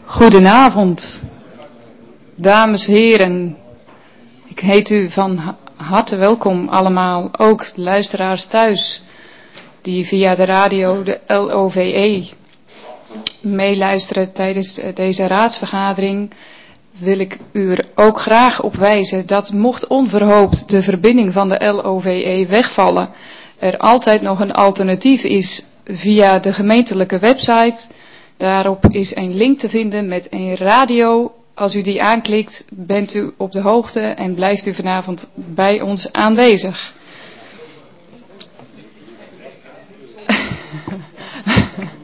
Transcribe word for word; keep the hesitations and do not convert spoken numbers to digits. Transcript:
Goedenavond, dames en heren. Ik heet u van harte welkom allemaal, ook luisteraars thuis die via de radio, de L O V E, meeluisteren tijdens deze raadsvergadering. Wil ik u er ook graag op wijzen dat mocht onverhoopt de verbinding van de L O V E wegvallen, er altijd nog een alternatief is via de gemeentelijke website. Daarop is een link te vinden met een radio. Als u die aanklikt, bent u op de hoogte en blijft u vanavond bij ons aanwezig.